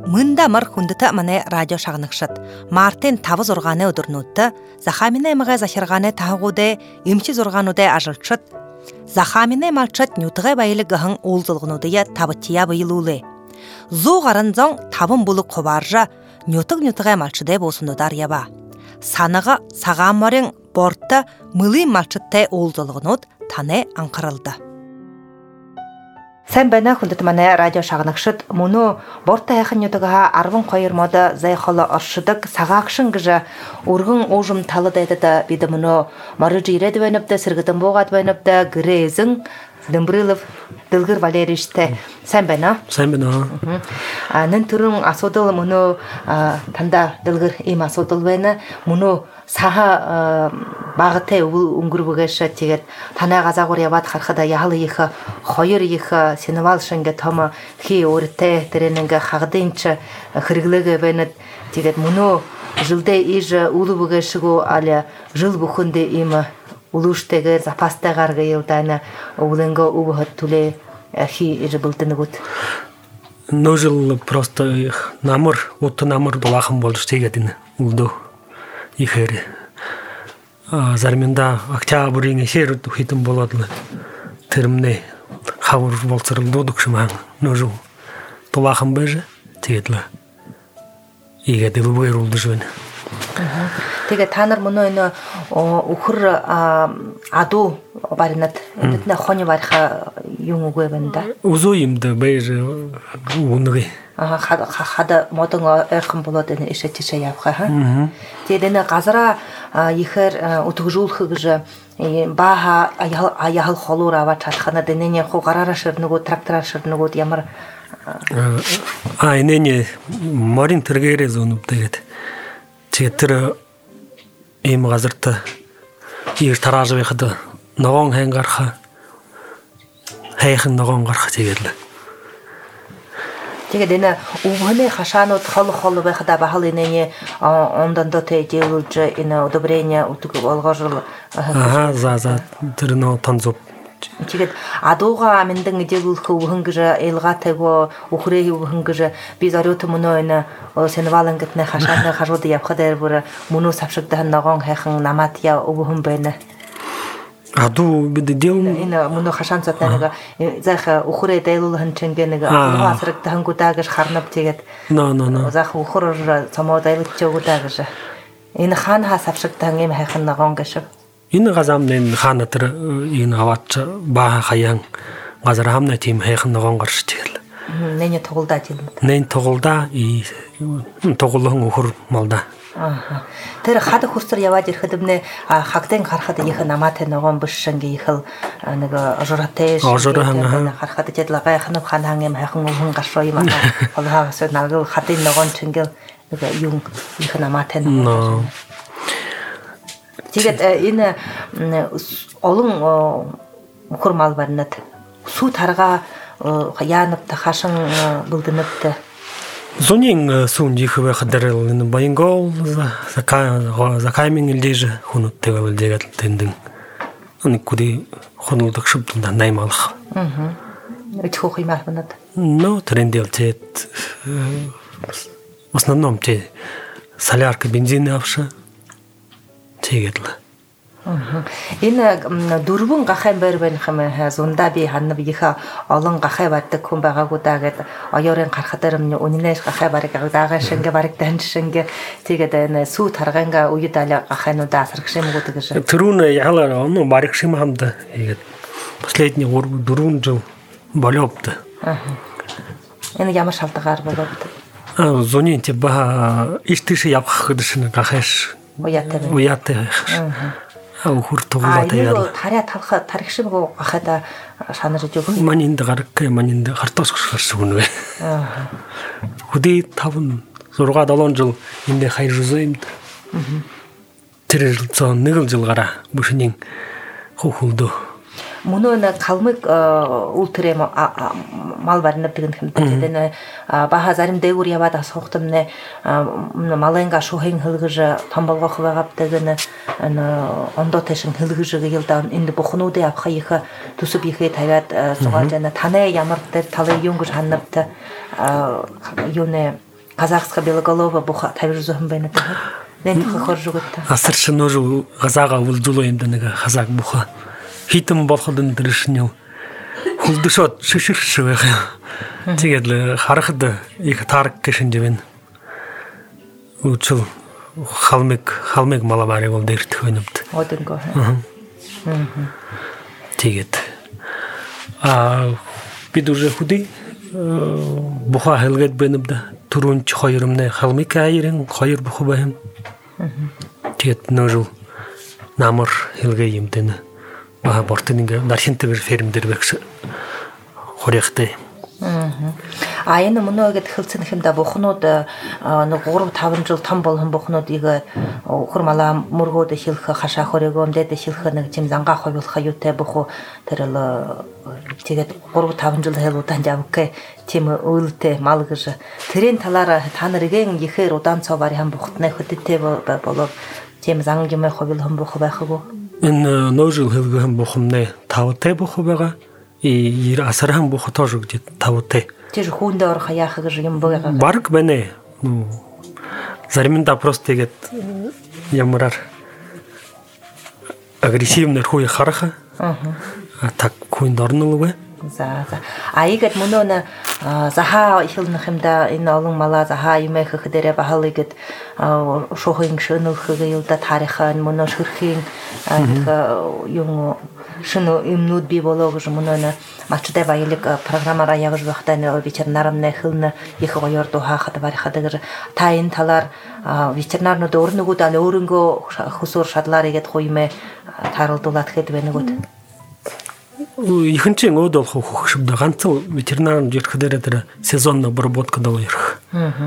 Мында мар хүндіті мане радио шағнықшыт. Мартин тавыз ұрғаны өдірнуытты, Захамине мға захирғаны тағуды, имчі зұрғануды ажылчыт. Захамине малчыт нютығы байлы ғың олзылғынудыя табыттия бұйылулы. Зу ғарынзан табын бұлы қобаржа, нютығы малчыды болсынудар яба. Саныға сағаммарың бортта мылы малчытты олзылғынуд таны аңқырылды. Сән бәні хүндіт мане радио шағынықшыт, мұны бортта яқын нютығыға арвын қойырмады зайқалы аршыдық сағақшын ғыжа ұрғын оғым талы дайдыда беді мұны мары жиреді бәніпті, сіргітін боғат бәніпті, гірезің, Дымбрылов, Дылгыр Валерийшті. Сән бәні? Сән бәні. Нын түрің асудыл мұны танда Дылгыр ем асудыл бәні, мұны саға бағыты ұңгір бұғышы тегет. Тана қазақ орябат қарқыда яғылы ехі, қойыр ехі, сенівал шынғы тамы хей орытты тіреніңгі қағдайыншы қырғылығы бәнет тегет. Мұны жылды ежі ұлы бұғышығы әлі жыл бұқынды емі улуштегер запастагар гыйылдана улынга убахат туле хи ежи былтыны гут. Ножил просто их намыр, отты намыр долахым болды штегетин улду ихери. Зарминда октябрь сер хитим боладлы. Термне хавур болсырылды дукшымаң ножил долахым бежи тегетле. Иге дылбой рулды жөн. Теге таныр мұны өйні ұқыр аду барынат, өндетіне қоны барыға юңы көйбінді. Ұзу емді бәйжі ұнығы. Қады модың әрқым болады іші теше япқа. Тедені қазыра ехер ұтығы жулқы күжі баға аяғыл қолуыр ава чатқаны денене қоғарара шырны көд, трактора шырны көд, ямыр. Айнене марин тіргері зонып дегет. Тетірі ем ғазырты егер таражы бейхіді нағон хән қарқа хәйхін нағон қарқа тегерлі. Тегедені ұғыны қашаны қолы бейхіда бағыл енене ондан доты дейлуджы ені удобрения ұтығы олға жылы. За, түріні танзоп. Тегед адуға амендің дейлулқы ұғынгыжы елға тегі ұқырегі ұғынгыжы біз арыты мұны өйні сені валын кітіне қашаны қажуды япқыдар бұры мұны сапшықтығын нағон қайқын наматия ұғын бәйні. Аду біді дейлім? Мұны қашан сатнанығы зайқы ұқыры дейлулығын ченгенігі ұға асырықтығын күтағыш қарнып тегед. Зайқы ұқыры самау дайлық жауғытағышы. Ені қанға сапшықтығын ем қайқын нағон қашып. Ины ғазамнен қанатыр ені аватшы баға қаяң ғазар хамна тем хайқын нағон қаршы тегелі. Нәне тоғылда делім? Нәне тоғылда, тоғылығын ұқыр малда. Тәрі қады құрстыр явадер қыдымны қақтен қарқады ехі наматы нағон бұшшынге ехіл жұраты қарқады деділі ғайқынып қанаңем хайқын ұлғын қаршойым қолыға сөйін алғыл қадын нағон чүнгел юң ехі наматы нағон. Тегет ені олың ұқырмал барынат. Су тарға яныпты, қашың бұлдыныпты. Зонен суын жеківе қыдарыл. Байынгол, закаймен елдежі құнут тегел елдегетіл тендің. Оны көде құнылдық шыптылда наймалық. Үтіқ оқимақ бұнат? Трендел тет. В основном те солярка бензин авшы. Тегетлі. Ені дұрбын қақай бәрбен қымы зонда бей ханнып ехі алын қақай барды күн баға көтағыд айорен қарқыдарымны онинайш қақай барық ағыдағы шынғы барықтан шынғы тегеді су тарғанға ұйыдалы қақайнуда асырқшем көтігіші. Тұруны яғылар оны барықшем хамды. Последний дұрын жыл болыпты. Ені ямыр шалтығар болыпты. Зонен те баға іштіші япқа қыдышыны қақайш уятты. Ухур тоғылаты еді. Тария талқы тарихшы бұл қақайда шаныры жөгі? Манинді қарыққай, манинді қартосқыш қаршы бұны бе. Құдей табын зорға далон жыл енді қай жүзі емді. Тірі жыл соң нүгіл жыл қара бұшынен құқылды. Мұны қалмық ұл түрі мал барынып деген кімді. Баға зарым дэйгур ябада соқтымны малайынға шухен хылғыжы тамбалға құвағап дегені ондо тешін хылғыжы ғылдан енді бұқынуды апқа ехі түсіп ехі тайват соған жаны таны ямырды талы юңгыш ханныпты юны казахска белоголова буха тавирзухын байна тахар. Нэн хохоржугутта. Асаршын ножу газага улдулоим дэнэга хазаг буха. Хитэн болохдын дэршнё. Хулдушот шиширшвэх. Тэгээд харахад их тарк гэшинжвэн. Учил халмыг малавари бол дэрт хөнөмт. Одонго. Тэгээд бид уже худи буха хэлгэд бэнэмдэ түрүүнч хоёрымны халмыг айрын хоёр буха бэм. Тэгээд ножу намар хэлгэ юмдэн бага бортынга даршинтэг фермдэр бэкс хоряхтай. Энэ мөнөөгээд хилцэн хэмдэ бухнууд 3-5 жил том болгон бухнуудыг хурмалаа мөргөөд хэлэх хашаа хорёгом дэд хэлэх нэг жим зангаа ховлох юутай буху тэрэл тэгээд 3-5 жил хэлуутан явкэ тийм үйлтэй мал гэж тэрийн талаараа та нарыгийн ихээр удаан цаваар хам бухтны хөдөлтэй болов тийм зан юм ховлох буху байхгүй энэ ножил хэлгэн бухымны тавтай буху байгаа и асархан буху тоже где-то тавтай тэр хүндээ орох яах гэж юм байгаа барк бэнэ заримдаа просто тэгээд ямараар агрессивнэр хүй хараха так хүнд орнолгүй за айгэд мөнөө захаа ихэлнэх юмда энэ олон малаа захаа юмэх дээрээ бахалыгэд шохын шөнөх гээлда тарихын мөнөө шөрхийн юм шөнө юмнууд би болоо гэж мөнөө мачтай баялаг программаараа ягж байхдаа ветеринарны хилнэ их гоёр дуухад барихад гэж та энэ талаар ветеринарнууд өөрнөгүүд өөрөнгөө хөсөр шадлаар игээд хуймэ таралдуулаад хэд байна гот ихэнчэн өөд болох хөгшмдө ганцхан ветеринарны жирхдэрэ тэр сезонно обработка доорх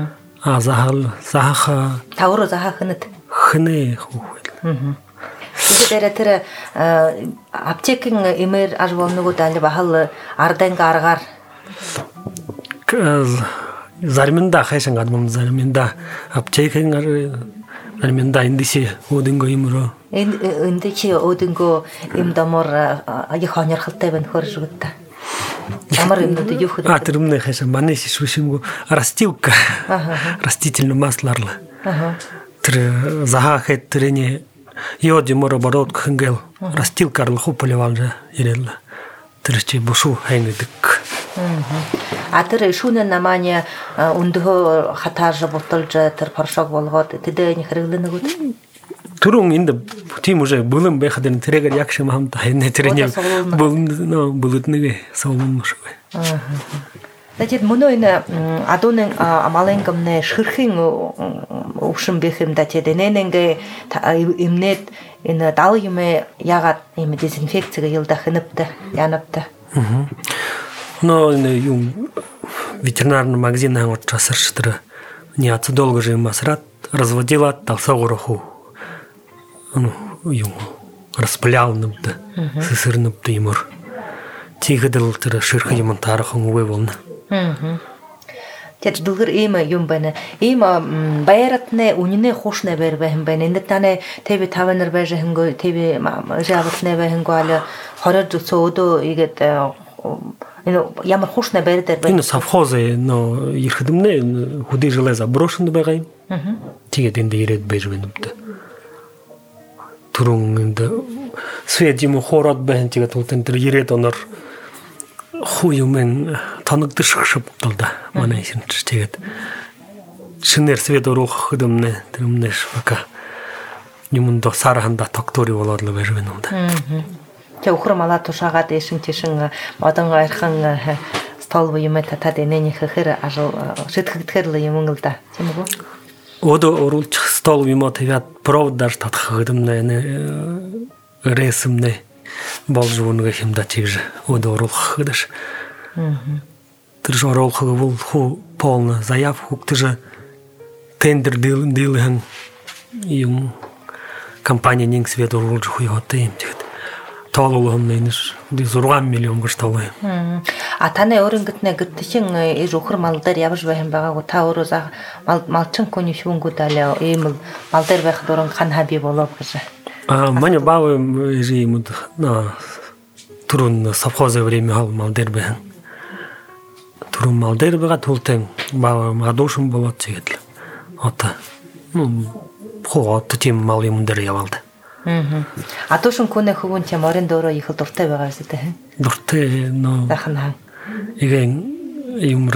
заха тавро заха хнэ тэгээд тэр аптекийн эмэр ажволногоо дали бахал арданга аргаар заримдаа хайшин гадмам заримдаа аптекийн заримдаа индиси өдөнгөө имрөө индичи өдөнгөө им домор их хонёрхалтай байна хөржгөттэй ямар юмнууд юу хөө тэрмнэ хайшин манэш швшимгу растилка растительное масло тэр захахет тэрний Йодимор оборот хангел растил карлху поливал же ирэл тэрчи бушу хайнэдэг тэр шүүнэ намааны өндөө хатааж буталж тэр порошок болгоод тэдний хэрэглэнэг үү түрүүн энд тийм уже бүлэн байхад энэ тэрэгээр яг шим хамт хайна тэрний бүлэднэг савлын шүү тэгээд мөнөө энэ адууны амалынгамны ширхийн өвшин бэх юм да тэгээд нэнэнгэ имнэт энэ дал юм ягаад юм дезинфекцийг ялдах хэнэптэй янаптай но энэ юм ветеринарный магазин очрасарч тэр няц долго же масрат разводила талсагураху юм распылял нэмтэ сысырнэптэй юмор тигэдэл тэр ширхи юм тарахын үгүй болно Тэд дүгэр ийм юм байна. Ийм баяратны үнэнэ хуушна бэр бэхэн байна. Энд таны ТV 5-аар байж хөнгөө ТV жаавтны бэхэнгөө ал хороор зөвсөөдөө игээд энэ ямар хуушна бэр дээр байна. Энэ совхозы но ирэхдэмнэ хөдөө жилээ заброшен байгаа юм. Тэгээд энд ирээд байж байна үү. Түрүүн энд свет юм хоороод байна тэгээд үлдэн тэр ирээд онор хуймен танагдчихшгүй болда манай шинж тэгээд шинээр свет өрөх хөдөлмөрнө тэрмнэш бака юмд сарханда доктори болоод л байж байна уу да. Тэ өхөр малаа тушаагаад эшин тишин модон айрхан стол юм татад энэний хэхэр ажил шитгэхэр л юм л да. Тийм үү? Одо оруулж стол юм тэгээд провод даже татах хөдөлмөрнө ресмнэ болж үнэгээ хэмдэ чигж одо оруулах гэдэг. Тэр ж оруулах бол ху полна заявку тэр тендер дилэн юм компания нэг свет оруулж хуйгатай юм тэгээд тоолуулсан нэнэш 6 миллион гэж тоолоо. Таны өөрөнгөтнэ гэтхэн ир өхөр мал дээр явж байх юм байгаагүй та өөрөө малчин хүний шүүнгүүд аль ийм мал дээр байх дуран хан хаби болов гэж. Маня баавы режимд на турун совхозное время мал дээр бэхэн. турум малдер бага тултен мадошум болот тегет. Ата. Хоо тим мал юмдер явалды. Атошун көне хөвөн ч морин доороо их дуртай байгаа шүү дээ. Дуртай но. Дахна. Igen юмр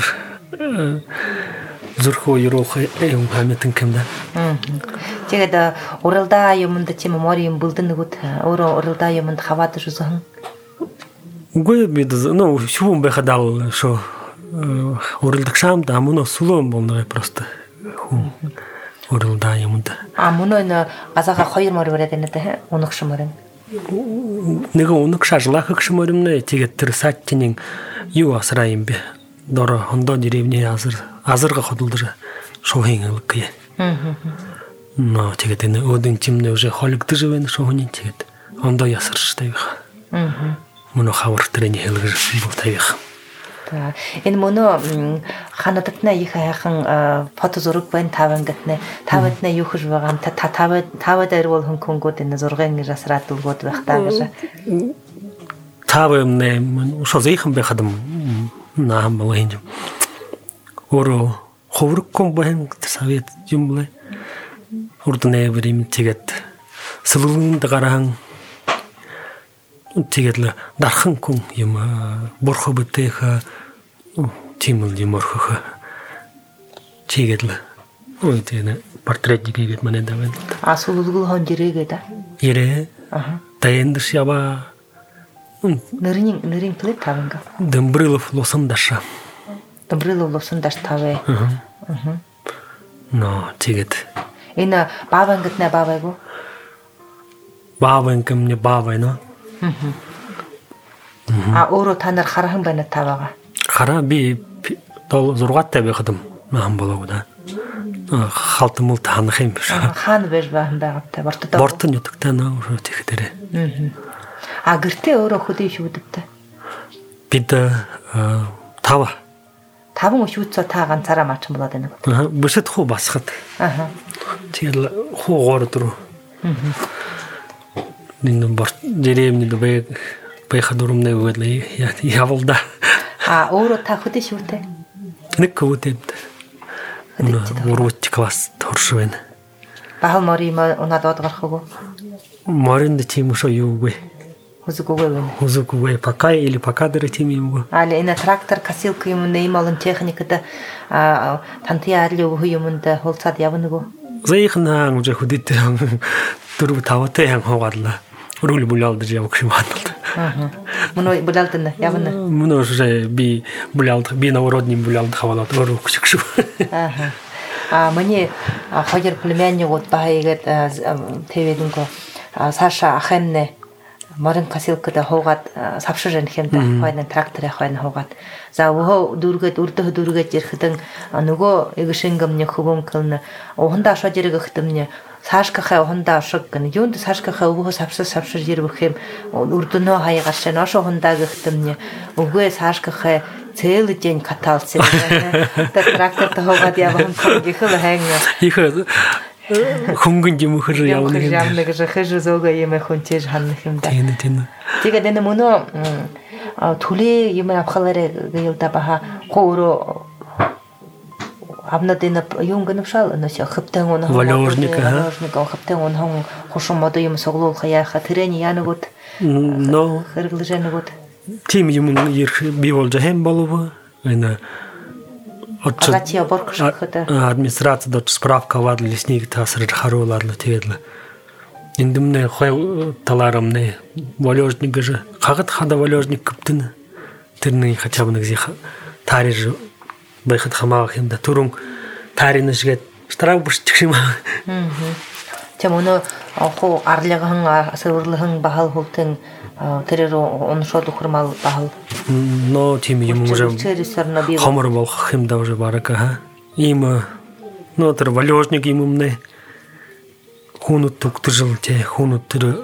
зүрхөө ерөөх юм хамтан кэмдэ. Тэгээд уралдаа юмд чи мори юм булдан нэгүүд өөрөө уралдаа юмд хаваад шүүсэн. Үгүй бид но шүүм бахадал шо уралдаг шамд амуно сулон болноо просто хүн уралдаа юмд. Амуно н газаха 2 мор бараад байна даа. Унах шморын. Нэг унах шажлах шморымнэ тэгээд тэр саатчнин юу асраа юм бэ? Дор хондоо деревни азарга ходулдэр шохийн алгая. Но тэгээд энэ өдөн чимнэ уже холигдэж байна шохонин тэгээд хондоо ясарчтай байх. Мөн хавар тэрэний хэлгэр болтайх. За энэ мөн ханадатна их хайхан фото зураг байна таван гэтнэ тавадна юу хэж байгаа юм та тавад ирвэл хөнгөнгүүд энэ зургийн жасраад үлгүүд байх таа гэж. Тавэмнэ шозейхэн байхад наам болын. Оро ховрком бэн совет юмлэ. Урднэ время тэгээд сэлгэн дагаран тэгээд л дархан хүн юм борхо битэх тимэл юморхох. Тэгээд л ой тэна портрет дигээд манайд байна. Асуулгул хон жирэгээд. Ирэ. Таендш ява нэрийн плет таванга. Дэмбрилов лосан даша. Дэмбрилов лосан даш тавэ. Но тэгээд энэ баавангт нэ баавайгу. Баавангм не баавайно. Өөрөө та нар харахан байна тавага. Хараа би дол 6-тай байхад маан болоо да. Халтмул таанах юм биш. Хаан байж байгаа та бортод. Бортон ютгтай нөө тийх дээрээ. Гэртээ өөрөө хөдөө шүүдтэй. Бид тава. Таван шүүдсөө та ганцаараа маачин болоод байна. Бүсэд хуу басхад. Тэгэл хуугаар дөрөв. Нин борт деревни дэ байхад урумнэ үгэлээ явалда. Өөрөө та хөдөө шүүтэй. Нэг хөдөө. Урууч класс торш байна. Бахал мори унаад гарахгүйгөө. Моринд чимшо юугүй. Хузугуэ пока или пока дэрэтим юм. Але энэ трактор косилка юм нэмэлэн техниката тантиарли өгөх юмд холцаад явна гоо. Зэйхнаа уже хөдөдтэй 4-5-тай хан хоогаалаа. Өргөл булаалдаж явах юм байна. Мөн булаалдана явна. Мөн уже би булаалд би науродним булаалд хавалаад өрөө хүчгш. Мне хоёр племяннигууд баайгээд тэвэдэнго Саша ахэнне морин косилкада хуугаад савшир хэмдэ хойно тракторын хойно хуугаад за өвөө дүүргээд ирэхэд нөгөө эгшингэмний хөвөнкөн ухандаа шож ирэх хэмнэ саашкахаа ухандаа шог гэн юунд саашкахаа өвөө савшир ирэх хэм үрдөнөө хаягаар шношо ухандаа гэхтэмнэ өвөө саашкахаа целый день катался тракторта хуугаад явсан гэхэл ханга их хөнгөн юм хөр явна гэж хэж зөөгөө юм хүнчээр ханах юм да. Тийм. Тэгээд энэ мөнөө түлээ юм авахлаарэ гэвда баха хоороо авнадын юм гэнэвшал нөсө хөвтэн он валёрник хөвтэн он хон хошон мод юм соглуулах яаха тэрэний янагууд но хэрэглэжэнэгүүд тим юм ирэх би болж хэм болов энэ Агатия боргошхот администрацияда справка аваад леснийг тасраж харуулаад л тэгээд л эндэмнэ хой талаарамнэ валёрник гэж хагад хада валёрник көптөн тэрний хачаабнаг зих таариж байхад хамаах юм да түрүүн тааринашгээд штраф бүрчих юм. Тэм өнөө хоо арлыгын асуурлыгын бахал хөлтэн тэрээр оншоод ухрмал бахал но тим юм уже хамар болох юм да уже барака им но тэр валёрник юмнэ хүнүт төгтөржил тэ хүнүт тэр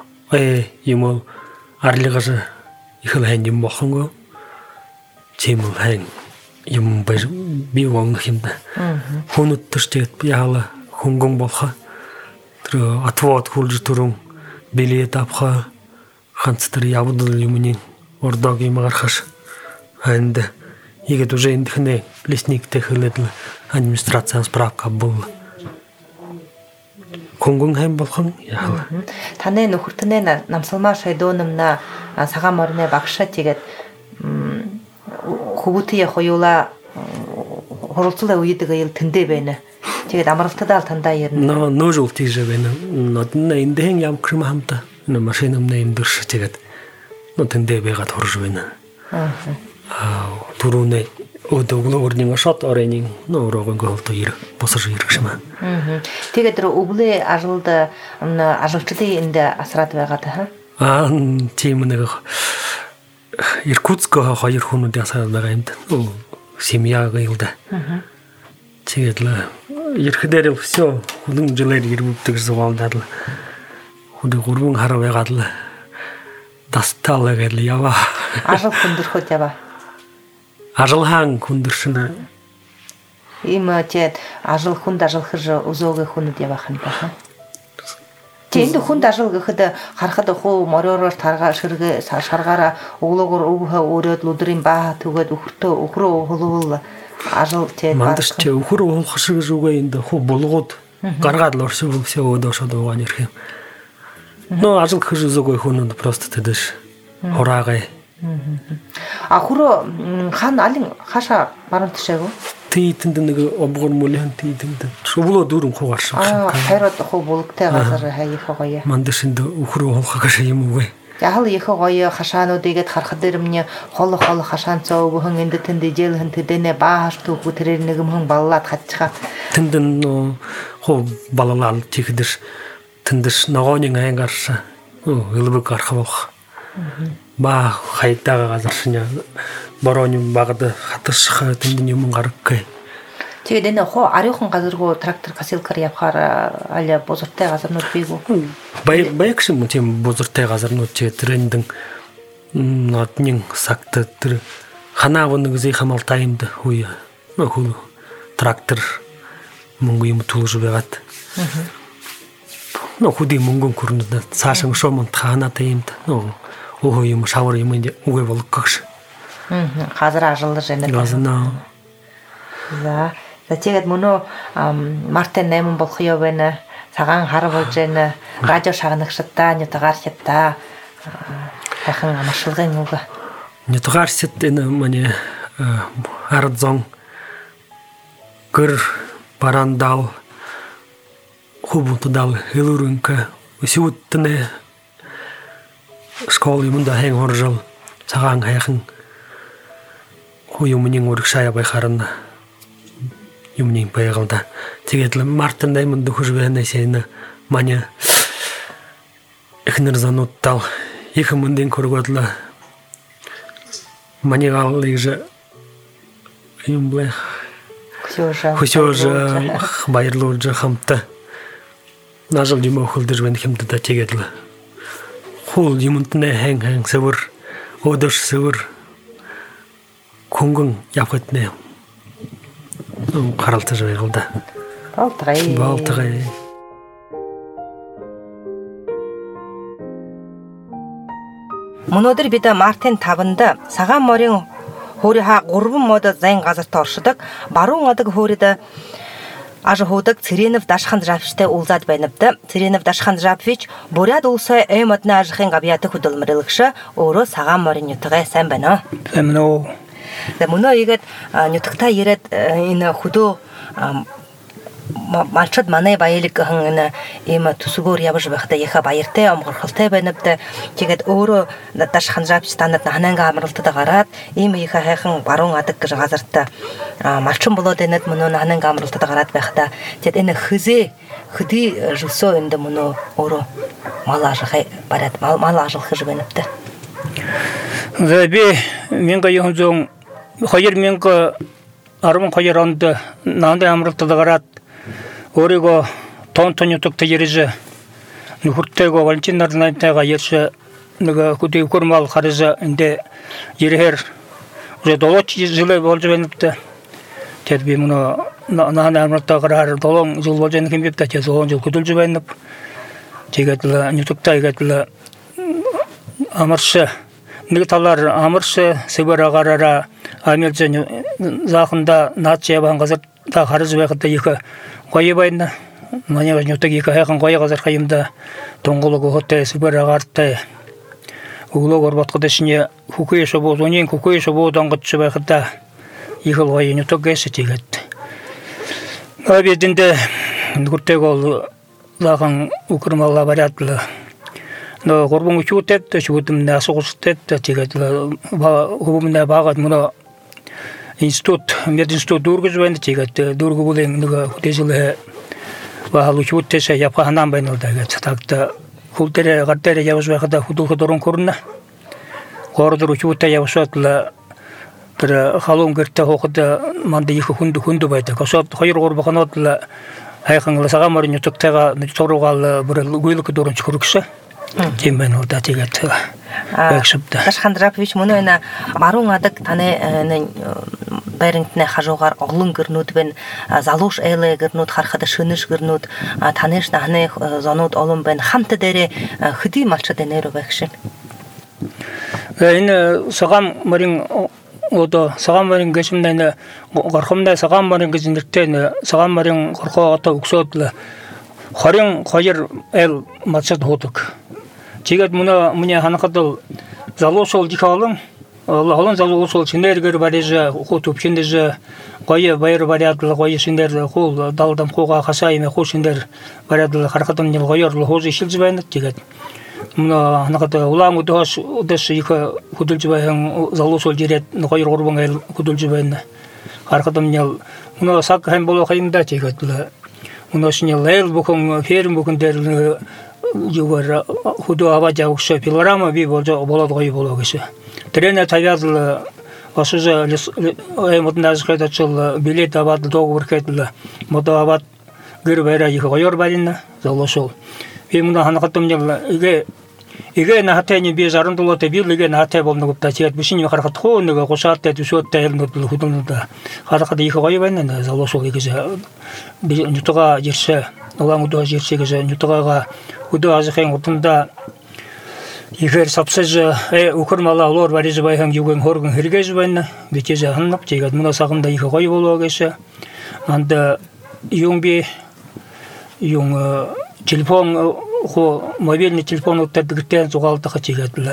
юм арлыгаж их л хэн юм бохонго тим хэн юм би вонх юм да хүнүт төрчээд яала хөнгөн болох тэр атвот хулж түрүүн билет авха ганц тэр явдал юмний ордог юм гарахш ханд игэд уже индихне лесникте хөлөдл администрациян справка бол конгон хэм болгон яа. Таны нөхөртнээ намсалмаа шайдуунамна цагаан морины багшаа тэгээд хөвөтөе хоёула хоролцоо үйдэг аял тэндэ байна. Тэгээд амралтадаа тандаа ярина. Нөөжөл тийж байна. Нодна эндхэн ям крим хамта. Машинамна имдэрш тэгээд тэндэ байгаад хорж байна. Турууны өдөглөөрний шот оренин нөрөгөн голто ир босож иргшмаа. Тэгээд өвлөө ажлд ажлчлалын энд асраад байгаад хаа. Тийм нэг Иркутск хоёр хүн асраад байгаа юм да. Семья гэлдэ. Тэгээд л ирэхдэр всё хүнэн жилээр ирвдэг зовондад л хүнээ гурван хар байгаад л дасталаа гэл ява. Ажил хүндэрхөд ява. Ажилхан хүндэршнэ. Имэтэд ажил хүнд ажиллахж өзөөгөө хүнд явах юм байна. Тэнд хүнд ажил гэхэд харахад хуу мориороор таргаа ширгээ шаргаараа өглөөгөр өвхөө өрөөд өдрийн баа түгээд өхрөө хөлөвл ажил тэд мандаш ч өхрөө хулхшиг зүгээ энд хуу булгууд гаргаад л оршиг всё өдөөшөд угаан ирэх юм. Но ажил гэж зүгээ хүнд просто тэдэш хораагаа. Ахуро хан алин хаша баруун тишээгөө. Тийтэнд нэг обгор мөлөн тийтэнд шөвлөө дөрөн хугаарш. Хайрод хуу булгтай газар хаях гоё. Мандашинд өхрөө хулхагаш юм уу вэ? Яхал их гоё хашаануудыг харахад дэрмний хол хашаан цоо өгөн энд тэнд ижэл хэн тэдэнэ бааш түүх тэрэр нэг мөн баллаад хатчихаа. Тэнд хуу балалал тийхдэш тэндш ногооны ангаарш. Элбэг гарах. Ба хайдаа газар шинэ борооны багад хатарших тэнд юм гаргах. Тэгээд энэ хоо арийнхан газаргүй трактор касилкар явахаар аля бузартай газарнууд бийгүү. Баягш юм тийм бузартай газарнууд ч трендэн нотнин сакт тэр ханаав нэг зэ хамал таймд хүй хүү трактор мөнгө юм тулж байгаад. Хөдий мөнгөн көрнөд цаашаа шуумт ханаа таймд өө юм шавар юм үгүй болгохш. Газар ажиллаж байна. Газна. За тэгээд мөнөө Мартин 8 болох ёо байна. Цагаан хар болж байна. Радио шагнагчдаа нютгаар хятаа. Хахан амаршилгын үг. Нютгаар сет энэ манай ардзон гэр барандал хубутдал хэлүрэнка өсөүтнэ школ юмда хэн хоржол цагаан хайхан хуймын урагшаа байхарна юмны байгалда тэгээд л Мартин Даймонд хурж байна шэйна маня эхнэр зануттал их мөндийн көргөдлө манигал лиж юм блэ хөшөөж баярлуулж хамтаа нажил юм хөлдөж байна хэмтэд тэгээд л хул юмтнэ хэн сэвэр өдөш сэвэр күнгэн явхатнэ харалтаж байгалда. Болтрай. Өнөөдөр бид Мартин 5-нд цагаан морийн хөөрийнхаа 3 мод зайн газарт оршдог баруун адаг хөөрэд аж хуудаг Цэрэнэв Дашхан Жавчтай уулзаад байнавд. Цэрэнэв Дашхан Жавч буряд улсаа модны ажихын гавьяадаг хөдөлмөрлөгч өөрөө цагаан морийн нутгаа сайн байна. Эмнөө. Мөнөө игээд нутагтаа ирээд энэ хөдөө малчад манай баялаг хэн ийм төсгөөр явж байхдаа яха баяртай омгорхолтой байнавд. Тэгээд өөрөө Дашхан Жавч танад ханаанга амралтад гараад ийм яха хайхан баруун адаг гэж газарт малчин болоод энэд мөнөө ханаанга амралтад гараад байхдаа тэгээд энэ хөдий жусоо энд мөнөө өөрөө мал ажихай бараад мал ажих гэж байнавд. Би 2012 онд наанды амралтад гараад өөрийгөө тонтон ютубт ярьж нөхөртэйгөө Валентин Нарнайтайгаа ярьж нэг хөдий хөрмал харж энд ирэхэр уже 7 жил болж байна. Тэгээд би наанды амралтад гараад 7 жил болж байна хэмээн тэгээд 7 жил хөдөлж байна. Тэгээд л ютубтаа игээд л амарш нэг талаар амарш сэвэр агараа Американ захында начия бангазар та харыз вакытта екі қойы байында. Мане нютак екі хайхан қойы қазар қайымда тоңғылығы ғыттай сібір ағарттай. Углы горбатқыда ішіне күкөй шабуыз, онен күкөй шабуыдан ғытшы вақытта екі қойы нютак гайсы тегетті. Абедінде күрттек ол лағын ұкырмалла барятлы. Но горбун учутетті, шүгітімді асығыстетті тегетті. Ғубымында бағат мұна институт, мединститут дұрғыз бәнді тегетті. Дұрғы бұлың күтесілі бағал учуттесі япқағынан бән олда. Тақты құлтері, ғаттері явыз вақыда құдылғы дұрын көріні. Қорыдыр учутта явыз вақытылы бір қалуын кіртті қоқыды манды екі хүнді байды. Қосат қойыр қорбақын отылы айқыңылы саған марын үтіктіға соруғалы бір өйлікі дұрын шүкіріксі. Кембен олда тегетті. Дашхан Драпович, мұны өйна маруң адық таны бәріңтіне қажуғар оғылын кірнуд бен залуш әйлі кірнуд, қарқады шыныш кірнуд, таныш нағыны зонуд олым бен хамты дәрі хүді малшы дәнеру бәкшін. Әйні саған марин ода саған марин кешімдәйні қарқымдай саған марин кешіндіктен саған марин қарқуға ата үксөтлі қарин қайыр әл матшат ғотық. Тегет мұне ханақадыл залуш ол дикалың Аллах'ın залуғыс ол сендергер барежі, қот өпшендежі, қойы байыр барядылы, қойы сендер, қол далдан қоға қасайме, қол сендер барядылы, қарқатым нел қойырлы, қозы шілзі байынды дегет. Мұна анақаты ұлаң ұдасы екі құдылжы байын залуғыс ол жерет, қойыр құрбың әйіл құдылжы байынды. Қарқатым нел, мұна сақ қайым болу қайымда дегет. Мұна сінел әйіл бұқын, ферім бұқындер, югар худу аба жауқшы пилорама би болады қойы болу кесі. Трене тавязлы осужа эмотназ хедачыл билет абад договор кетлы мото абад гыр байра их гойор барина залошол би мына ханакатым жыл иге нахатени би жарындылоте бирлиге нахате болнуп та чет бишин харакат хонуга кошатте түсөтте элнутлу худунда харакат их гой байна залошол иге би нутуга жерсе улам удо жерсеге нутуга удо азыхен утунда Егер сапсыз укырмала олар барезі байхан юген хоргын хиргезі байна, бетезі ханнап, тегет мұна сағында екі қой болуға кесі. Анда юңбе, юң телефон, мобильный телефон өттәдігіттен зуғалтықы тегетілі.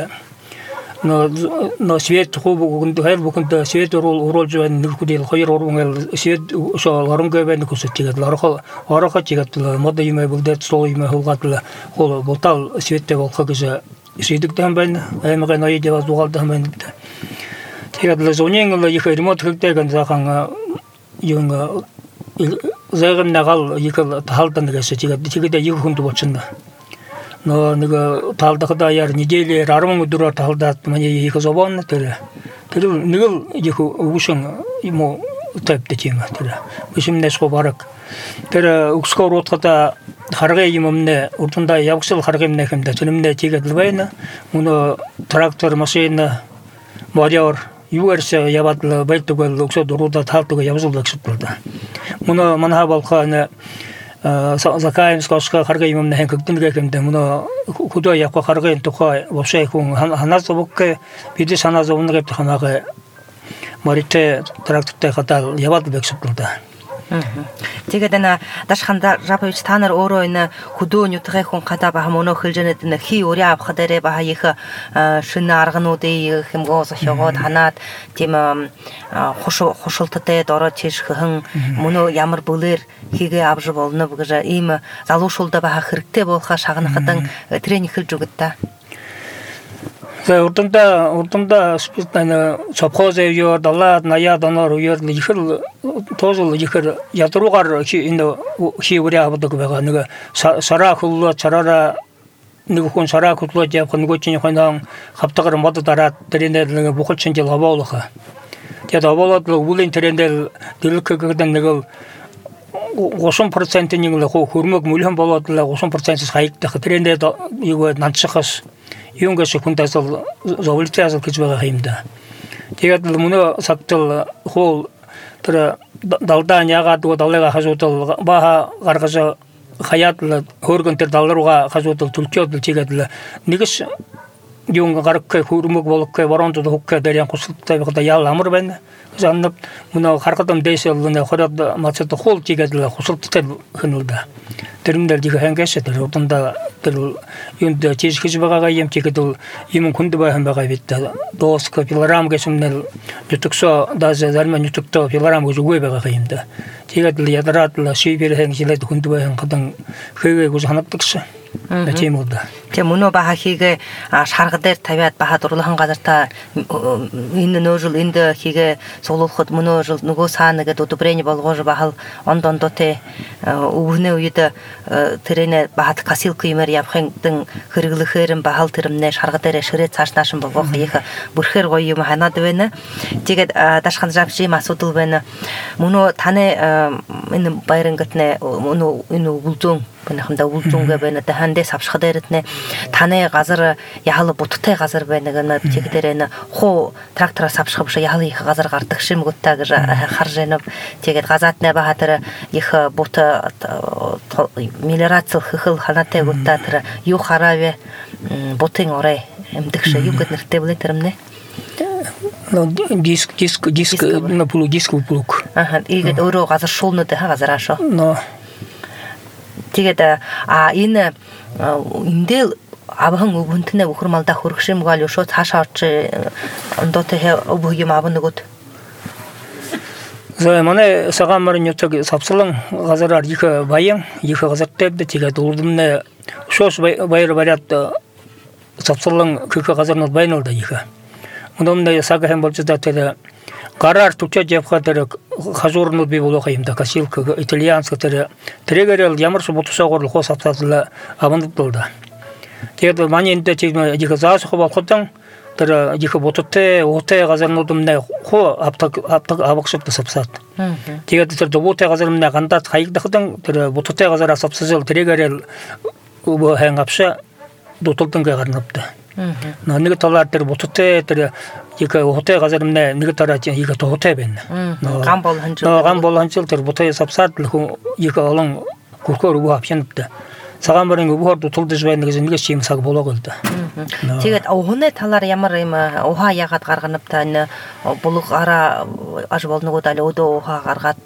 Но свет әр бұқында свет урол жуан нүркудел қойыр оруңел свет ларым көбәнді көсет тегетілі. Араққа тегетілі, мода емей бұлдет, сол емей hulғатылы. Ол бұлтал светте болқа кесі Сидиктен бен, аймағын айы деп азуғалдан бен. Тегедлі зонеңілі екі ремонт күлтеген зақанға ең зайғын нағал екі талдан кәсі тегеде екі күнді бөтшінді. Но талдықыда яр неделер армың ұдырар талдат, мәне екі зобанны түрі. Түрі нүгіл екі ұғышың ему тәпті теңі түрі. Үшімне сұғы барық. Түрі ұқсқор отқыда Харгай имамне уртунда явксыл харгаймне кемде төнümне тегетлбайны муну трактор машина модер юерсе ябатлы байтугал оксо дуруда талтыга явзылдык шыпылды муну манха балканы закаимскошка харгай имамне хенкектинге кемде муну худо якка харгайн тухай вообще кун ханазы букке биди саназы унреп хамагы марите тракторте хатал ябатлы шыпылды Тегедена Дашханда Драпович таныр оройны худу нютгайхун қада баха моно хилженетіне хи уряб қадаре баха ехі шыны арғынуды химгозы хиогод ханат тем хушылтыте дора чеш хың моно ямыр бұлыр хиге абжы болны бұғыжа имі залушылда баха хірікте болға шағыны қадың трени хил жүгітті. Уртымда спитаны сапхозе үйер, далад, ная, донор үйер, ехір, тозыл ехір, ятыруғар хи өрі абыды көбеға, сара құлы, сарара, нүгіхун сара құлы деп, нүгітчіне қойнаған қаптығыр моды дарат, дәрендер бұқылшын жел ғабаулығы. Деді ғабаулығы ұлын дәрендер ділік көгірден нүгіл 50% неңілі көрмек мүлім болатылы 50% қайықтығы дәрендер наншықыз. Юнгасы күндасыл завултязыл кичбага химда. Тегатыл муну сактыл хол тра далдан ягату далга хажутыл баха гаргажа хаятлы хөргөнтер далларга хажутыл түлкөдүл тегатыл. Нигис юнга гарыкка хүрмөг болукка воронду хукка дерян кусулттай бада ял амыр бен жанып мына харкатам дейселдне хород мацата хол тигедла кусулттай хынулда термдер дига хангашетер отунда тэр юнда чижхиж багага ем тигедл имун күндү байхан бага битте доска пилорам гэсүннел ютуксо даза зарма ютукто пилорам гүзүгөй бага юмда тигедл ядаратла шибер хангжилет күндү байхан кадан хыгы гүз ханаптыксы Начимуда. Тем муно бахахиге шаргадер тавиат баха дурлахан газарта инде ножул инде хиге солулхот муно жыл nugo сааныга додобрени болгож бахал ондон доте угне уйда терене бахат касилка юмер япхендин хырыглыхерин бахал тиримне шаргадер ширет цашнашын болгох еха бурхер гойюм хана девене тигет дашхан жапши масудул вене муно тане ин байрынгатне муно ину бултун бинахмда ултунга бена таханде сапшхадеретне тане газар яхалы буттай газар бенегена тигдерене хо трактора сапшхабша яхалы их газар гартыкшым гуттагы харженып тигет газатне бахатыр их бута мелиорация хыл ханате гуттатыр ю хараве бутын оре эмдикше югетнерте билетеримне диск на полу диск полук ага игет оро газар шолнуте газар ашо но тигеда ин индел абхан убунтне ухурмалда хургшим галюшо цашаарч ондоте обугим абнагут Замане сагамарын ютаг сапсылын газарар ихе баян ихе газартебде тиге дулдумне шош байыр барят сапсылын кыка газарнат байнолда ихе мындамда сагахан болчуда теде Карар туча жапхатер хажурнут би боло кайымда касилка итальянска тере трегерел ямар суботуса горлу хосапсатла абандып болду. Теде маненде чигме жигазас хобалтан тере жиха бототте оте газарнудумне хо аптак абакшып сапсат. Теде тере доботе газармне гандат хайгдахдан тере бототте газара сапсазел трегерел убо хангапша дотолтон гарнапты. Но нэг талаар тэр буттай тэр яг хотей газармна нэг тараа яг хотей байна. Гам болон жил тэр буттай сапсаад л яг олон гөрхөр уу авчантай. Цагаан өгөхөр тулдж байна гэж нэг шим цаг болоог л да. Тэгээд ohne талаар ямар юм уха ягаад гарганаптай булуг ара аж болногоо дал өдөө уха гаргаад.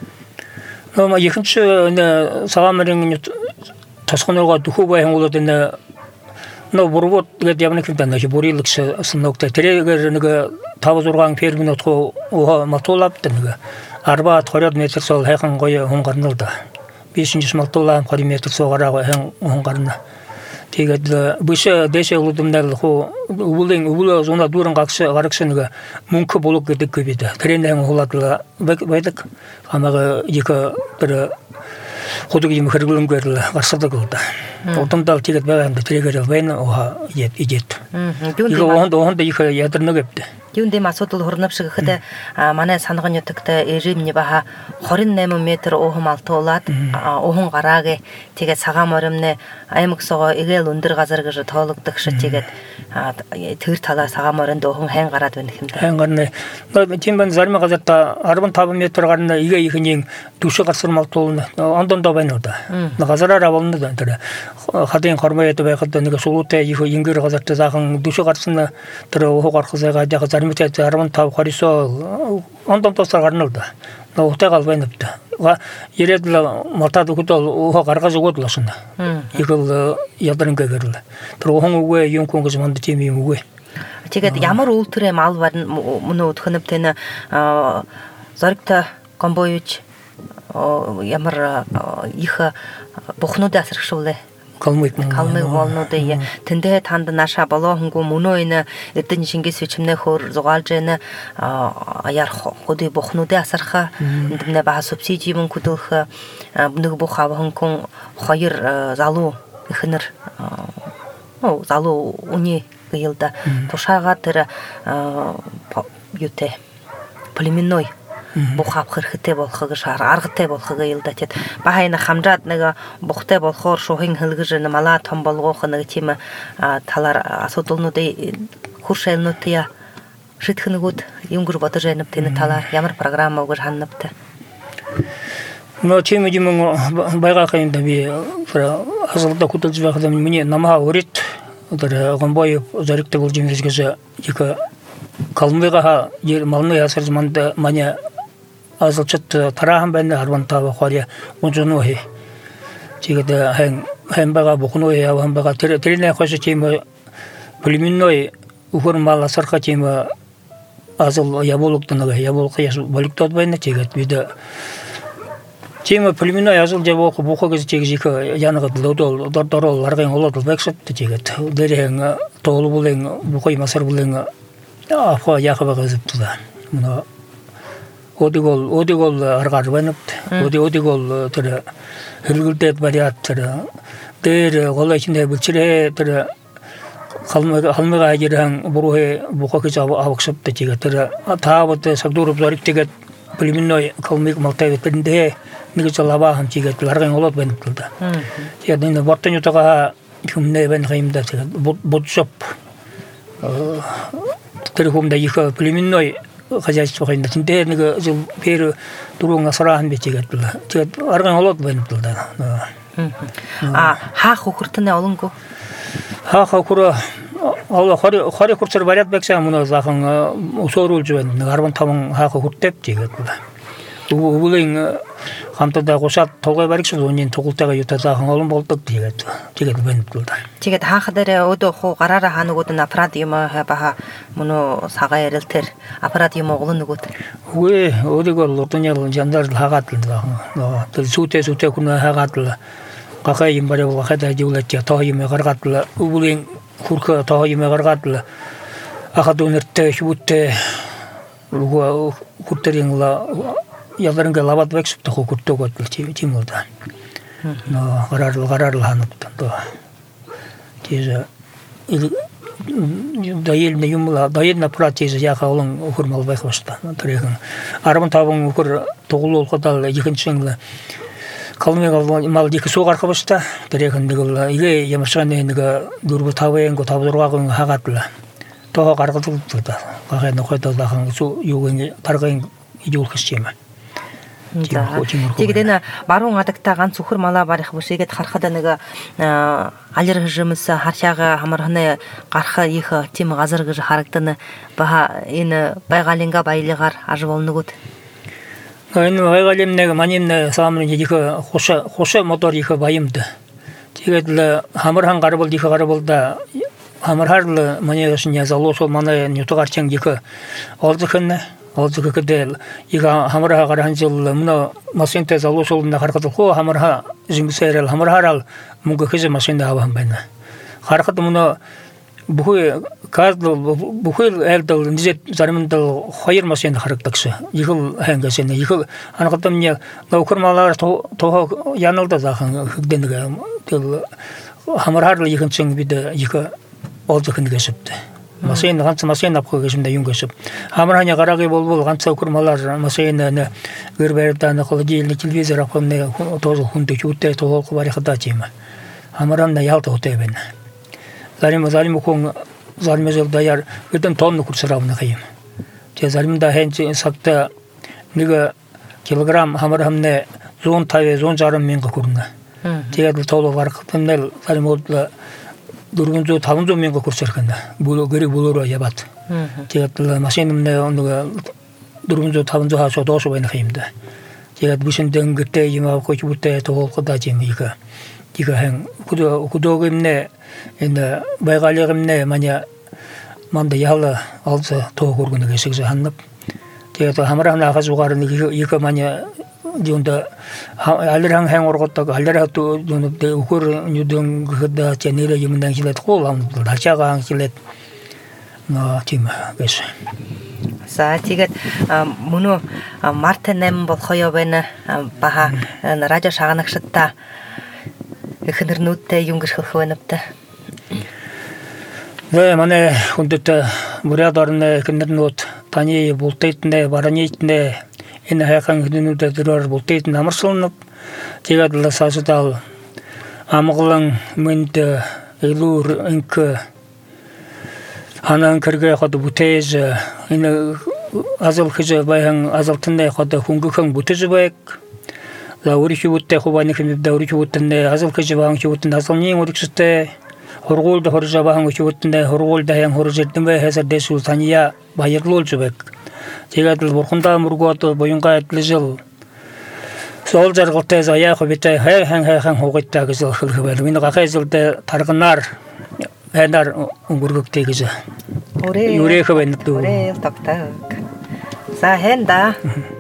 Но ихэнч цагаан тасхоногоо дөхөө байх болоод энэ но бурвот гэдэг явна гэдэг нэг бурилэгс сногтой тэрээр нэг 5-6 фермин отхоо матуулапт нэг 10-20 метр сол хайхан гоё хүн гарналда 5-6 матуулаа 20 метр суугараа хүн гарна тэгээд биш дэшээ улдумнал хоо өвлөө зуна дуран гарагш нэг мөнгө болог гэдэг гээд тэрэн хулаад байдаг амага яг тэр Ходог юм хэрглэмгээр гарсдаг болда. Одомдал тэгээд байгаанд тэрээр байна оха идет. Юунд их ядарнаг гэвдэ. Юунд юм асуудал хурнавшиг гэхэд манай санагын ютагтай эримний баха 28 м уухам алтуулаад уухын гараагээ тэгээд цагаан моримны аймагсоо эгээл өндөр газар гэж тоологдог шиг тэгээд тэр талаа цагаан моринд уухын хайн гараад байна гэмтэй. Хайн гарна. Тийм бан зарим газарта 15 м гарна игээ ихний түшө гарсар малтуулна. Ондондоо байна да. Газараа болно да тэр хадын хормойд байхад нэг суулуутай их ингэр газарта заахан түшө гарсна тэр уухыг гаргахсайгаа яг зармитай 15-20 ондондоо гарна да. Нохтайгал байна да. Ирээд мартад хөдөл уухыг гаргаж өгөөд л шин. Игэл ядарнгаа гэрэл. Тэр уухын үгүй юм хүн гэж манд тийм юм үгүй. Тэгээд ямар үйлдвэрээ мал барна мөн өдхөнөвтэн зоригтой комбойч ямар их бухнууд асархшуулээ. Калмыг болнуудаа тэндээ танд наша болоо хөнгөө мөнөө энэ эдэн шингээс хүчмнээ хөр зугаалж байна аяар хөдөө бухнуудаа асарха эндэмнэ баа субсидий мөн хөдөх нэг бух хөнгөн хоёр залуу ихнэр залуу үний гээлда тушаага тэр юутэй племенной бухап хэрхтэй болохыг аргатай болохыг ялдаад баахайна хамжаад нэг бухтай болохоор шуухын хөлгөж мала том болгоох нэг тийм талаар асуудалнуудыг хуршайлнуудыг шийдэх нэгүүд юмгэр бодож байна тэн талаар ямар програм өгөр ханнавтай. Но тийм юм байгаахын да би асуултаа хөдөлж байхад миний намаа өрөт Одар гомбой зарыкты бул жемесгеже ика калмыга ер малны ясыр заманда маня азылчыт тарахам бенде арбан таба хория онжонохи. Чигеде хэн бага бухной я хэн бага терне хоше чима племенной ухор мала сарха чима азыл яболуктан яболук яш болуктот байна чигет биде чима племенной азыл жабок бухогез чигжика яныга додол дордорол ларгын олот бексет чигет дерен толу булен бухой масар булен афа яхабага зыптуда мына одигол аргар банып одигол тера хилгүлдет бариат тера дер голачинде бүчире тера халмыга ажиран буруе бухоки жабы аваксыпты чиге тера таабыты сагдуруп зориктегет племенной калмык малтайбет бенде нигиз лаба хам чиге ларгын олот банып кылды я динде бортонютага күмне бен гайымда чиге бодшоп терхумда иха племенной хозяйство хайнда тинде нега жыл бери турунга сарахан бечегет биле чет арган олот банып кылды ха хукуртына олунгу ха хукура алла хари курчар барят бекса муна захын усорул жөн арбан тамын ха хукуртеп жегет биле улын хамтада гошат толгой барыксыз онен тогултага юта захын олун болдук жегет банып кылды чигет ха хадере одо хо гарара хануготун аппарат юма баха муну сага эрелтер аппарат юма олунугут уе одигол лотонял жандар хагатыл тыл суте күнө хагатыл какай имбаре вахада жуулатча тоюме гаргатыл улын курка тоюме гаргатыл ахадунерте шутте луга куттерингла яларынга лабат бексипте хукуттогот чимулда гарарыл хануптан тиже дайелне юмла дайелна протеже яка олың укурмал байкошта тарихын арбан табын укур тогулул кодал экинчиңла калмыга мал дике суу аркабышта тарихын дигыл иге ямашаны нега гурбу табыенго табдыргагын хагатла тоо гаргытылды каганы койдолдагын суу югын таргын идеолхисчема Тигдена баруң адактаган сухур мала барых бушегет хархаданыга алергажымыса харчага хамарханы карха иха тим газыргы характыны баха эне байгалинга байлыгар ажболнугут. Эне байгалимнеге манинне самын иха хоша мотор иха байымды. Тигетле хамархан гарбол иха гарболда хамархарлы манегашын язалосол мана нютугарчаң иха олдыкынны Олзукадел ига хамара гаранжил муна масинте залусулна харкату хо хамара жингсерел хамарал муга хизе масинда авам байна харкат муна бухуй кардл бухуй элдал низет заримдал хайр масинда харктаксы игыл хангасен игыл анакатамне лаукурмалар то яналда захан хигденге тел хамарал игынчың биде ига олзукындыгесипти Масин ганца масин апкыгышымда юнгашып. Хамраня гарагы болбол ганца курмалар масинны гырберданы холодильник телевизор апкымны тоже хунды чутте толку барихата чема. Хамранна ялта отебен. Залим кон залмезел даяр өтөн тонну курсаравны кайым. Те залимда хенчи сакта нега килограмм хамрамны зон таве зон жарым менга курна. Тегел толу баркытынел залимодла Durguncu tavuncu mengo kursarkanda. Bu geri bulur yabat. Tegatla masinimne onu durguncu tavuncu ha so dosu bayna kayımda. Tegat busun dengte yima koçbutte tol koda jemiga. Diga hen kudogimne ende baygaligimne manya manda yalla alsa to kurgunu gesegse hannap. Tegat hamrana gazugarını yika manya Junda alirang hang orgotta aliratu junde ukur nyudung gada chanira yumndang silet kolam dachaga ang silet no tim ges sa tigat muno martenem bol khoyobena baha raja shaganakshtta ихнернутте юнгиш хылхвенапта мане хундта бурядарны ихнернут тани бултайтне баранитне Энэ хайхан гүнүдэ дөрөр бултайт намарсылнып тегадлаа сасдал амглан мэнд элүр инк ханан кэргэ хад бүтэж энэ азал хэж баян азалтны хад хүнгхэн бүтэж байг за үрich бүтэ хувааны хэмд үрich бүтэн азал хэж баян хөвтэн азалны үричтэй Hurgulda horja bahan uçutunda hurgulda hem horjerdim ve hezerde sultaniya bayırlı olcubek. Tegadil burkunda murgotu boyunga etlijil. Sol jargılta zaya xobita han hoqitta gizil xilxibel. Mini qaqayzilda targınar Ender ungurgukte gize. Yure xabenip du. Ore taktak. Sahenda.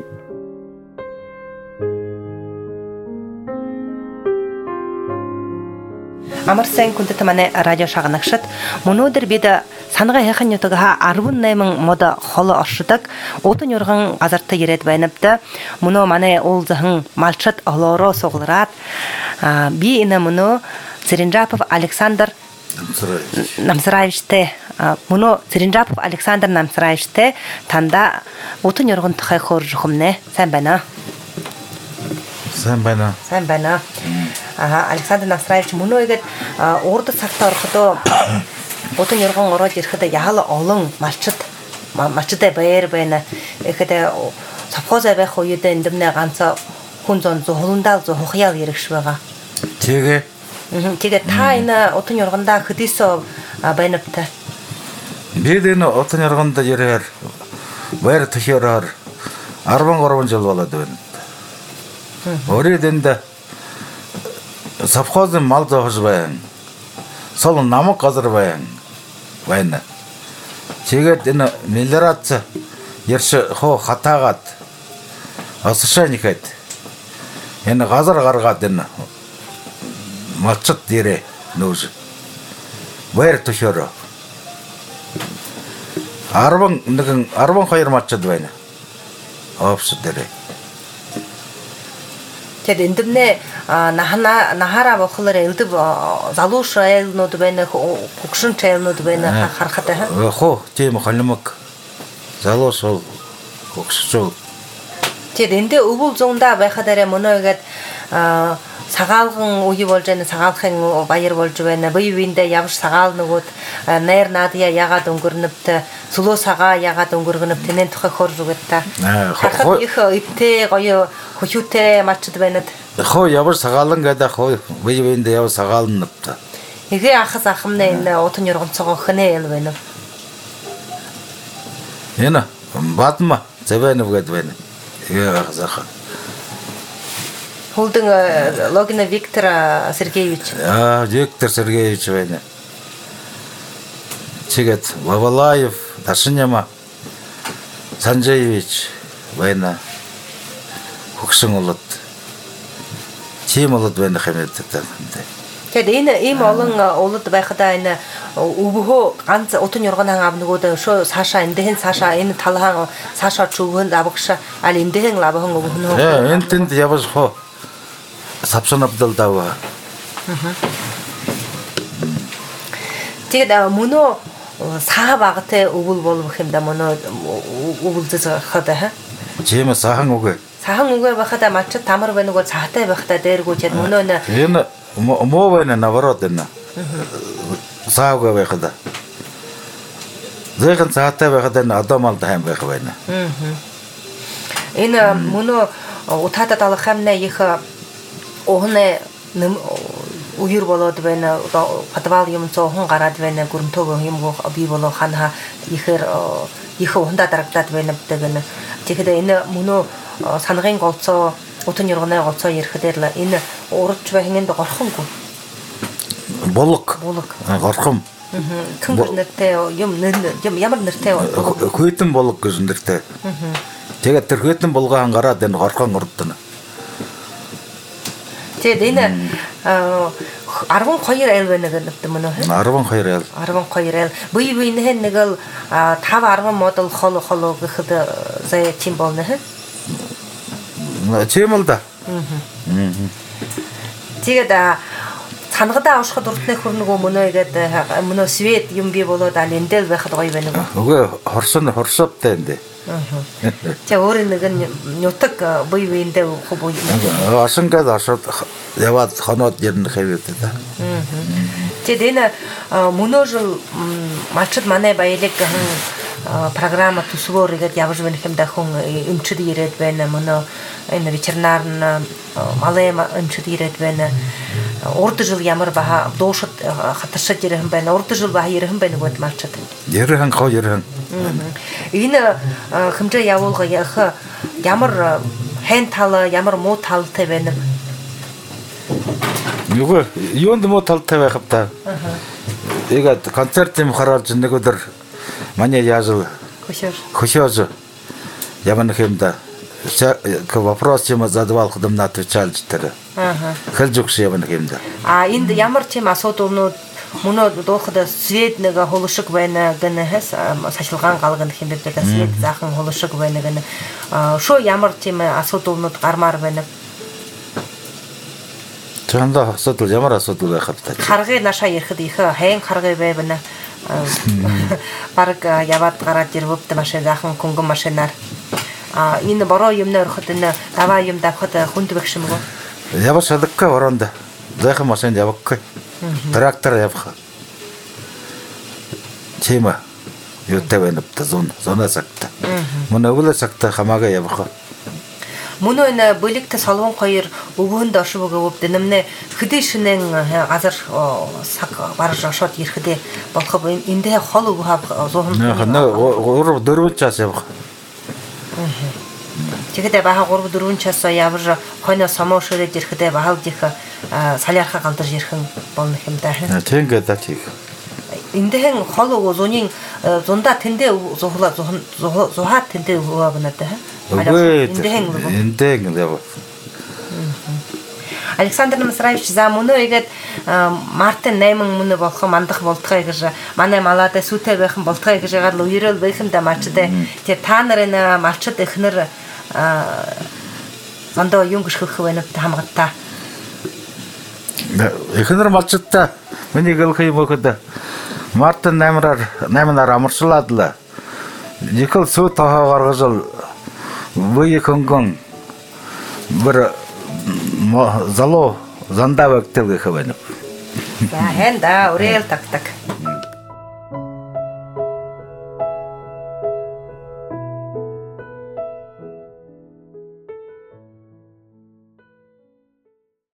Амар сайн күндэт манай радио шагнагшд мөнөөдөр бид санага яхан ютага 18 мода холо оршдог утын юрган газарта ирээд байна да мөнөө манай уулзахан малчат олоро суглараад би энэ мөнөө Церенжапов Александр Намсраевичтэй мөнөө Церенжапов Александр Намсраевичтэй танда утын юрган тухай хөрж хүмнэ сайн байна. Сайн байна. Александр Намсраевич мөнөө игээд урд цагтаа орохдоо утын юрган ороод ирэхэд яхал олон малчтай баяр байна. Ихэд совхозоо байх үед эндэмнэ ганц хүн зон зулундаа зохиал яригш байгаа. Тэгээ та энэ утын юргандаа хөдөөсөө байна бта. Бид энэ утын юрганд ирээр баяр төхөөр 13 жил болоод байна. Өөрөнд совхозын мал зоохж байна. Сол намаг газар байна. Тэгээд энэ мелиораци ярш хоо хатаагаад асшаанихэд энэ газар гаргаад энэ малчт дээрээ нөөж баяр төшөөрөө 12 малчд байна. Офс дээрээ Тэгэд эндэмнэ нахара бохлоор элдв залууш айлнууд байна хөгшин айлнууд байна харахад аа. Хоо тийм холимог залууш хөгшчөө. Тэгэд эндээ өвөл зундаа байхад арай мөнөөгээд сагаалган үе болж байна сагаалхын баяр болж байна. Буйвиндээ явж сагаал нөгөөд найр наадия ягаад өнгөрнөвт сүлөө сагаа ягаад өнгөргөнөв тэнэн тухай хөрж үгэт та. Хахад их өвтэй гоё хөшүүтэй мачд байна. Хоо явж сагаалан гэдэг хоо буйвиндээ яв сагаалнав та. Игээ ахас ахмнаа энэ утын юргонцогоо хнэ эл байна. Энэ бадма зэвэнэв гэд байна. Игээ ахас ах. Холдын Логина Виктор Сергеевич. Виктор Сергеевич байна. Чигет Вавалаев, Ташиняма Санжаевич байна. Хөгшин болоод тийм болоод байна хэмээдтэй. Тэгэд энэ ийм олон улд байхдаа энэ өвгөө ганц утын юрган ав нөгөөд шөө цаашаа эндхэн цаашаа энэ талхан цаашаа чүгэн авагш аль эндхэн лавхан өвгөнөө. Энэ тэнд явж хоо сапшанабдал дава. Тэгэд мөнөө саа багтай өвөл болох юм да мөнөө өвөлдөж хадаа. Тийм сахан үгүй. Сахан үгүй байхад мачд тамар байна уу цаатай байхад дээргүү чад мөнөө нэ. Энэ моо байна наоборот энэ. Саа үгүй байхад. Зэхэн цаатай байхад энэ адамал тайм байх байна. Энэ мөнөө утаата талах юмна их Ohne уюр болоод байна подвал юм цохон гараад байна гүрмтөг юм би болоо ханха ихэр ухандаа дарагдаад байна гэдэг нь тэгэхэд энэ мөнөө санагын голцоо утын юрганы голцоо ирэхээр л энэ урдч байхынд горхонгүй болог горхом нэртэй юм ямар нэртэй хүйтэн болог гэж нэртэй тэгээд тэр хүйтэн болгоо гараад энэ горхон урдна. Тэгээд энэ 12 айл байна гэдэг мөн үү? 12 айл. 12 айл. Буй нэг л 5-10 модул холо гэхэд зэ тийм болно хэ? Тийм л да. Тэгээд цангадаа авшихад урдны хөрнөгөө мөнөө гэдэг мөнөө свет юм би болоод аль эндэл байхад гоё байна уу? Үгүй хорсоптай эндээ. Тэ өөр нэг нютаг буй эндээ хөө буй. Ашингад ашууд яваад хоноод ярина хэвээр да. Тэгээд энэ мөнөө жил малчд манай баялаг программа төсвөр игээд явж байна хэм дахин өмчд ирээд байна мөнөө энэ ветеринар малай өмчд ирээд байна орды жыл ямар баха доошот хатаршат ерхэн байна. Орды жыл баха ерхэн байна гот марчад. Ерхэн хоо ерхэн. Энэ хэмжээ явуулга ямар хэн тал ямар муу талтай байна. Нөгөө юунд муу талтай байх та. Тэгээд концерт юм хараад нэг өдөр манай яажл хөшөөж явах юм да. К вопрос юм задавал худам на отвечалж тэр. Хэлжүгш явах юм да. Энд ямар тийм асуудалнууд мөнөө дооход свет нэг холошиг байна гэнэ хэс сашилгаан галган гэх юм бэ да свет заахан холошиг байна гэнэ. Шо ямар тийм асуудалнууд гармаар байна. Чанда асуудал ямар асуудал байх вэ? Харгыг наша ярихад их хайн харгыг байвна. Бараг яваад гараад ирвэвд машин заахан күнгэн машинаар. Энэ бороо юмнаа өрхөд энэ даваа юм давхад хүнд байх юм уу? Явах шалгакка оронд. Зайхан машин явахгүй. Трактор явах. Чима юутай байна та зона цагта. Мөн өвлө цагта хамаага явах. Мөнөө энэ бүлэгт солон хоёр өвгөнд оршвог өвд нэмнэ хөдөө шинэн газар саг барж ошоод ирэхдээ болох эндээ хол өв хав 3 4 час явах. Тэгэхдээ баха 3 4 час явж хойно самоошрээд ирэхдээ баалд их салиарха галдарж ирхэн болно юм да. Тийм гэдэг чиг. Эндээ хол өв зунийн зундаа тэндээ зухаад тэндээ өвөө банадаа. Эндээ яв. Александр Масраевич за мөнөө игээд Мартин 8 мөнөө болох мандах болтгой гэж манай малада сүтэй байх болтгой гэж ягаад л уярал байх юм да мачтай. Тэр та нарын малчд ихнэр зандаа юм гიშхөх байна хамгаалта. Ихнэр малчдаа миний гэлх юм өгд. Мартин 8-аар амарчлаад л. Никол суу тахаа гаргаж вы хөнгөн бүр залуу зандаа багтал гэх байна. За хэнда урээл так